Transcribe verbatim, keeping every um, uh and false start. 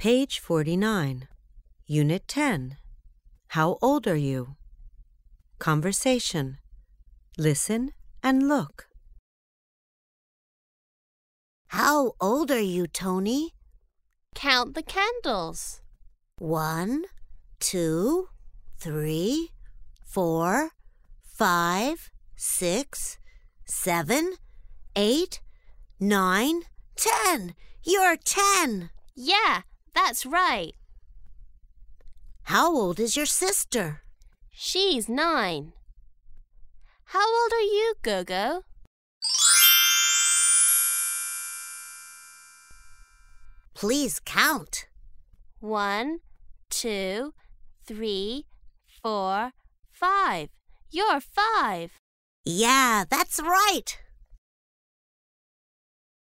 Page forty-nine, Unit ten. How old are you? Conversation. Listen and look. How old are you, Tony? Count the candles. One, two, three, four, five, six, seven, eight, nine, ten. You're ten. Yeah, that's right. How old is your sister? She's nine. How old are you, Gogo? Please count. One, two, three, four, five. You're five. Yeah, that's right.